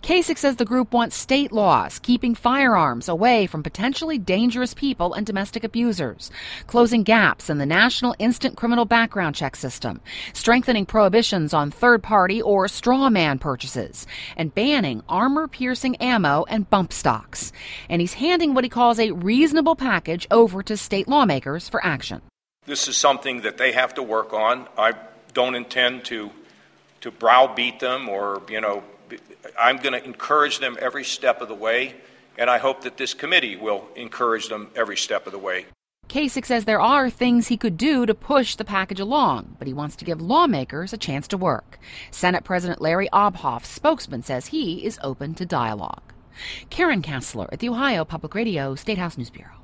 Kasich says the group wants state laws keeping firearms away from potentially dangerous people and domestic abusers, closing gaps in the national instant criminal background check system, strengthening prohibitions on third-party or straw man purchases, and banning armor-piercing ammo and bump stocks. And he's handing what he calls a reasonable package over to state lawmakers for action. This is something that they have to work on. I don't intend to browbeat them or, I'm going to encourage them every step of the way, and I hope that this committee will encourage them every step of the way. Kasich says there are things he could do to push the package along, but he wants to give lawmakers a chance to work. Senate President Larry Obhoff's spokesman says he is open to dialogue. Karen Kassler at the Ohio Public Radio State House News Bureau.